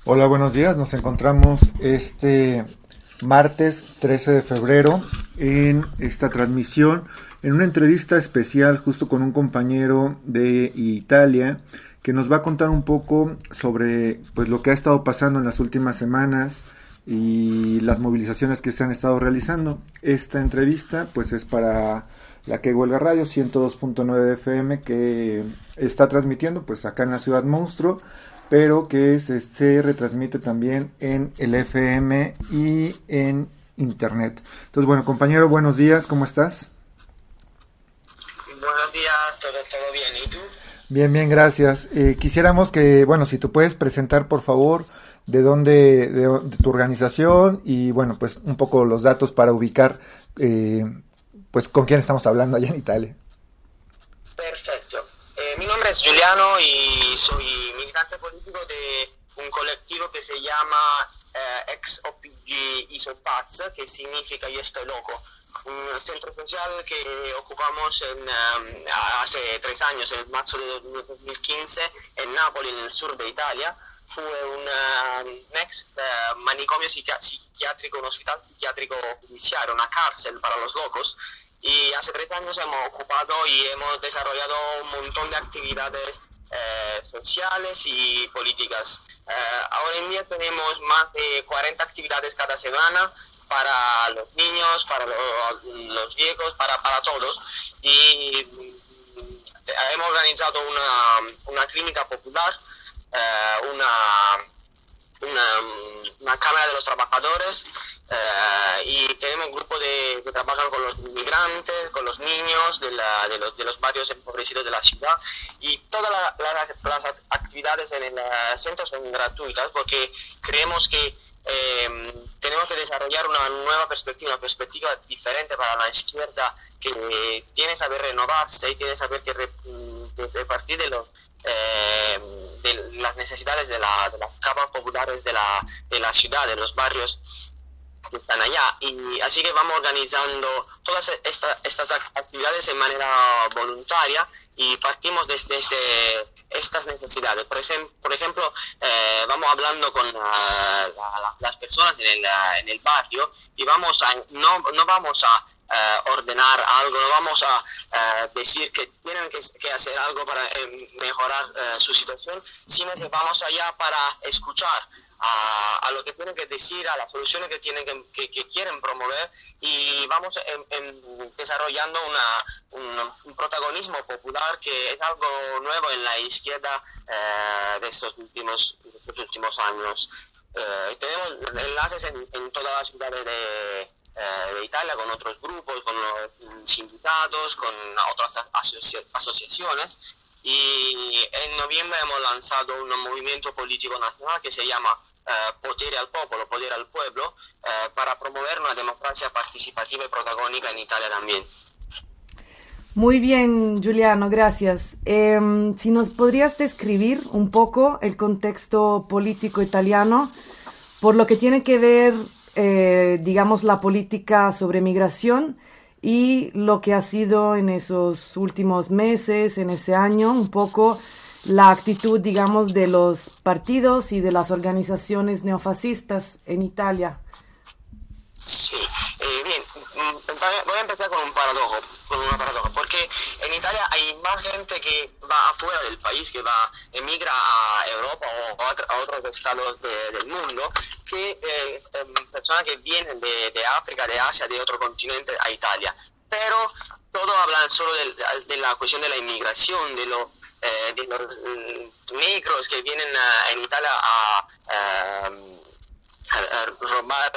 Hola, buenos días. Nos encontramos este martes 13 de febrero en esta transmisión, en una entrevista especial justo con un compañero de Italia que nos va a contar un poco sobre pues lo que ha estado pasando en las últimas semanas y las movilizaciones que se han estado realizando. Esta entrevista pues es para la que Huelga Radio 102.9 de FM, que está transmitiendo pues acá en la Ciudad Monstruo, pero que se retransmite también en el FM y en internet. Entonces, bueno, compañero, buenos días, ¿cómo estás? Buenos días, todo bien, ¿y tú? Bien, bien, gracias. Quisiéramos que, bueno, si tú puedes presentar, por favor, de tu organización y, bueno, pues un poco los datos para ubicar, pues, con quién estamos hablando allá en Italia. Perfecto. Mi nombre es Giuliano y soy militante político de un colectivo que se llama Ex OPG Isopaz, que significa Yo Estoy Loco. Un centro social que ocupamos hace 3 años, en marzo de 2015, en Nápoles, en el sur de Italia. Fue un ex manicomio psiquiátrico, un hospital psiquiátrico judiciario, una cárcel para los locos. Y hace 3 años hemos ocupado y hemos desarrollado un montón de actividades sociales y políticas. Ahora en día tenemos más de 40 actividades cada semana para los niños, para los viejos, para todos. Y hemos organizado una clínica popular, una cámara de los trabajadores, y tenemos un grupo que trabajan con los inmigrantes, con los niños de los barrios empobrecidos de la ciudad, y todas las actividades en el centro son gratuitas porque creemos que tenemos que desarrollar una nueva perspectiva, una perspectiva diferente para la izquierda, que tiene que saber renovarse y tiene que saber que repartir de las necesidades de las capas populares de la ciudad, de los barrios que están allá. Y así que vamos organizando todas estas actividades de manera voluntaria y partimos desde estas necesidades. Por ejemplo, vamos hablando con las personas en el barrio y no vamos a ordenar algo, no vamos a decir que tienen que hacer algo para mejorar su situación, sino que vamos allá para escuchar a lo que tienen que decir, a las soluciones que quieren promover, y vamos desarrollando un protagonismo popular que es algo nuevo en la izquierda de estos últimos años. Tenemos enlaces en todas las ciudades de Italia, con otros grupos, con los sindicatos, con otras asociaciones, y en noviembre hemos lanzado un movimiento político nacional que se llama Potere al Popolo, Poder al Pueblo, para promover una democracia participativa y protagónica en Italia también. Muy bien, Giuliano, gracias. Si nos podrías describir un poco el contexto político italiano por lo que tiene que ver, digamos, la política sobre migración y lo que ha sido en esos últimos meses, en ese año, un poco la actitud, digamos, de los partidos y de las organizaciones neofascistas en Italia. Sí, bien, voy a empezar con una paradoja, porque en Italia hay más gente que va afuera del país, que emigra a Europa o a otros estados del mundo, que personas que vienen de África, de Asia, de otro continente a Italia. Pero todos hablan solo de la cuestión de la inmigración, de los negros que vienen en Italia a robar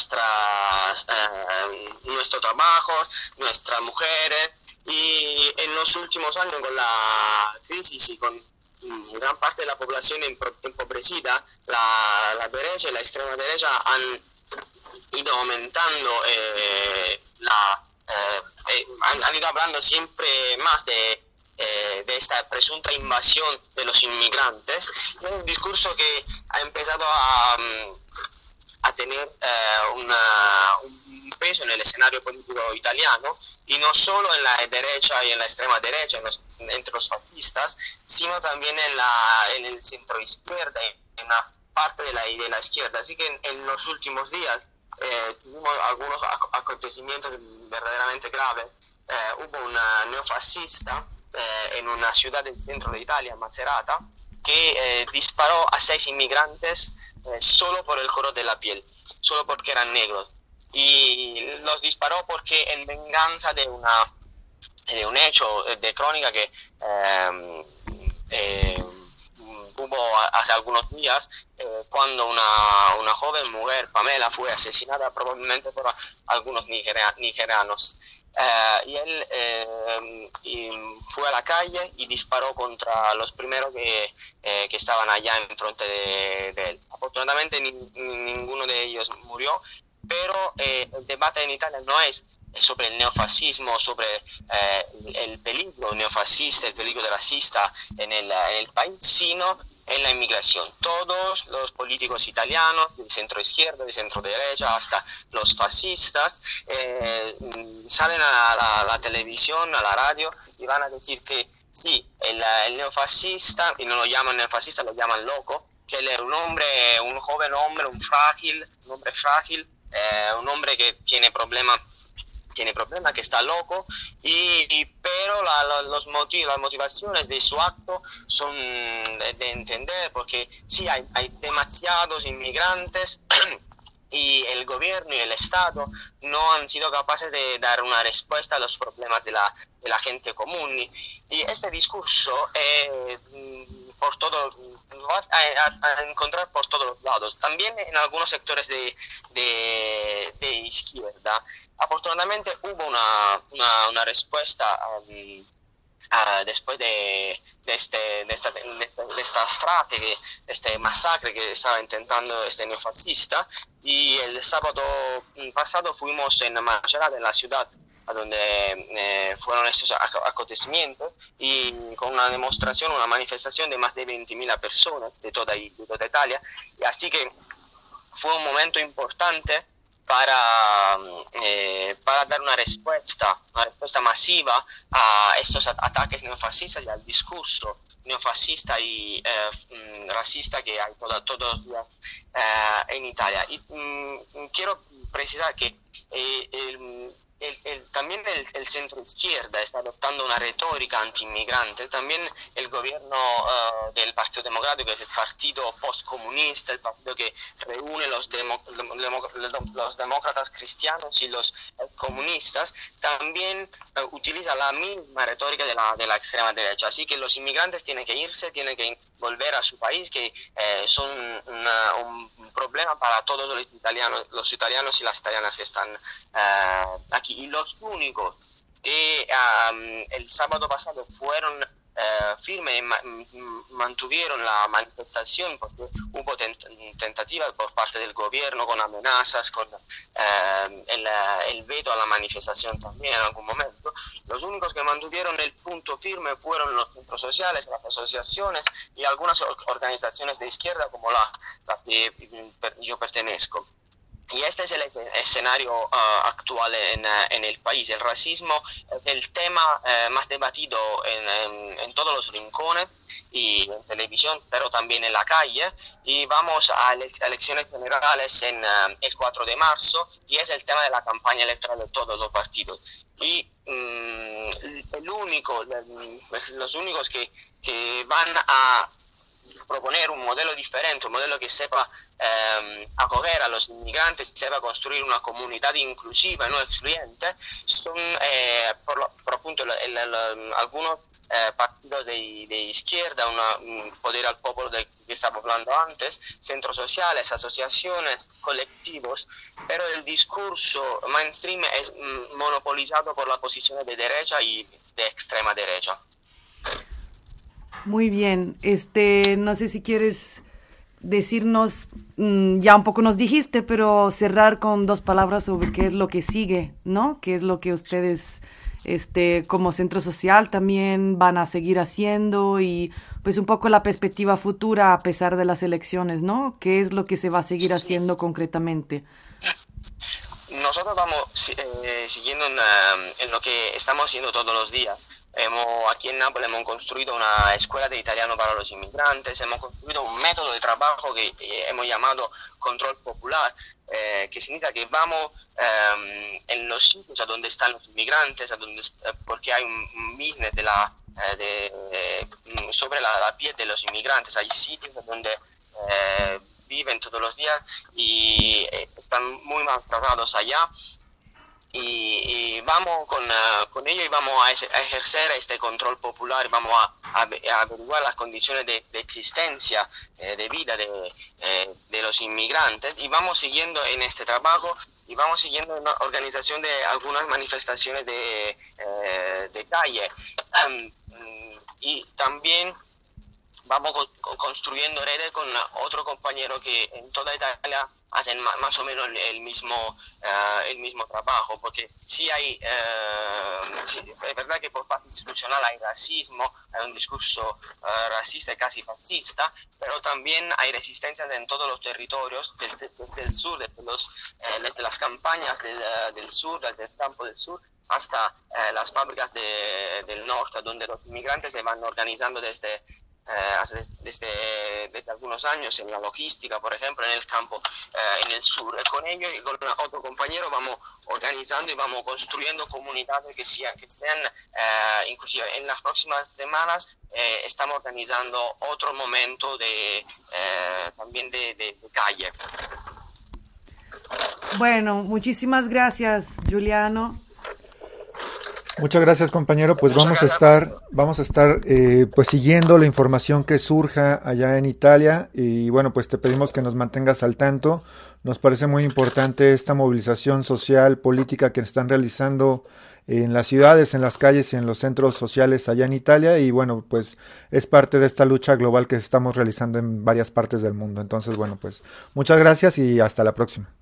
nuestro trabajo, nuestras mujeres. Y en los últimos años, con la crisis y con gran parte de la población empobrecida, la derecha y la extrema derecha han ido aumentando, han ido hablando siempre más de esta presunta invasión de los inmigrantes. Es un discurso que ha empezado a tener un peso en el escenario político italiano, y no solo en la derecha y en la extrema derecha, entre los fascistas, sino también en el centro izquierda, en una parte de la izquierda. Así que en los últimos días tuvimos algunos acontecimientos verdaderamente graves. Hubo una neofascista en una ciudad del centro de Italia, Macerata, que disparó a 6 inmigrantes solo por el color de la piel, solo porque eran negros. Y los disparó porque en venganza de un hecho de crónica que hubo hace algunos días, cuando una joven mujer, Pamela, fue asesinada probablemente por algunos nigerianos. Y él fue a la calle y disparó contra los primeros que estaban allá en frente de él. Afortunadamente ninguno de ellos murió, pero el debate en Italia no es sobre el neofascismo, sobre el peligro neofascista, el peligro racista en el país, sino en la inmigración. Todos los políticos italianos, de centro izquierda, de centro derecha, hasta los fascistas, salen a la televisión, a la radio, y van a decir que sí, el neofascista, y no lo llaman neofascista, lo llaman loco, que él era un joven hombre, un hombre frágil, un hombre que tiene problemas, que está loco, pero las motivaciones de su acto son de entender, porque sí, hay demasiados inmigrantes y el gobierno y el Estado no han sido capaces de dar una respuesta a los problemas de la gente común. Y este discurso por todo, va a encontrar por todos los lados, también en algunos sectores de izquierda. Afortunadamente hubo una respuesta después de esta strage, de este masacre que estaba intentando este neofascista, y el sábado pasado fuimos en Macerata, en la ciudad a donde fueron estos acontecimientos, y con una demostración, una manifestación de más de 20.000 personas de toda Italia, y así que fue un momento importante para dar una respuesta masiva a estos ataques neofascistas y al discurso neofascista y racista que hay todos los días en Italia. Y quiero precisar que también el centro izquierda está adoptando una retórica anti-inmigrante. También el gobierno del Partido Democrático, es el partido postcomunista, el partido que reúne los demócratas cristianos y los comunistas, también utiliza la misma retórica de la extrema derecha. Así que los inmigrantes tienen que irse, tienen que volver a su país, que son un problema para todos los italianos y las italianas que están aquí. Y los únicos que el sábado pasado fueron firmes y mantuvieron la manifestación, porque hubo tentativas por parte del gobierno con amenazas, con el veto a la manifestación también en algún momento. Los únicos que mantuvieron el punto firme fueron los centros sociales, las asociaciones y algunas organizaciones de izquierda como la que yo pertenezco. Y este es el escenario actual en el país. El racismo es el tema más debatido en todos los rincones y en televisión, pero también en la calle. Y vamos a elecciones generales el 4 de marzo, y es el tema de la campaña electoral de todos los partidos. Y los únicos que van a proponer un modelo diferente, un modelo que sepa acoger a los inmigrantes, sepa construir una comunidad inclusiva, no excluyente, son por appunto algunos partidos de izquierda, un poder al pueblo del que estaba hablando antes, centros sociales, asociaciones, colectivos, pero el discurso mainstream es monopolizado por la posición de derecha y de extrema derecha. Muy bien, no sé si quieres decirnos, ya un poco nos dijiste, pero cerrar con 2 palabras sobre qué es lo que sigue, ¿no? ¿Qué es lo que ustedes, como centro social también van a seguir haciendo, y pues un poco la perspectiva futura a pesar de las elecciones, ¿no? ¿Qué es lo que se va a seguir haciendo concretamente? Nosotros vamos siguiendo en lo que estamos haciendo todos los días. Aquí en Nápoles hemos construido una escuela de italiano para los inmigrantes, hemos construido un método de trabajo que hemos llamado control popular, que significa que vamos en los sitios a donde están los inmigrantes, porque hay un business sobre la piel de los inmigrantes. Hay sitios donde viven todos los días y están muy maltratados allá. Y vamos con ello y vamos a ejercer este control popular, vamos a averiguar las condiciones de existencia, de vida de los inmigrantes, y vamos siguiendo en este trabajo y vamos siguiendo en la organización de algunas manifestaciones de calle. Y también vamos construyendo redes con otro compañero que en toda Italia hacen más o menos el mismo trabajo, porque sí es verdad que por parte institucional hay racismo, hay un discurso racista y casi fascista, pero también hay resistencia en todos los territorios del sur, desde las campañas del sur, desde el campo del sur, hasta las fábricas del norte, donde los inmigrantes se van organizando desde algunos años en la logística, por ejemplo, en el campo, en el sur. Y con ellos y con otro compañero vamos organizando y vamos construyendo comunidades que sean inclusive en las próximas semanas estamos organizando otro momento también de calle. Bueno, muchísimas gracias, Giuliano. Muchas gracias, compañero. Pues vamos a estar pues siguiendo la información que surja allá en Italia, y bueno, pues te pedimos que nos mantengas al tanto. Nos parece muy importante esta movilización social, política que están realizando en las ciudades, en las calles y en los centros sociales allá en Italia, y bueno, pues es parte de esta lucha global que estamos realizando en varias partes del mundo. Entonces, bueno, pues muchas gracias y hasta la próxima.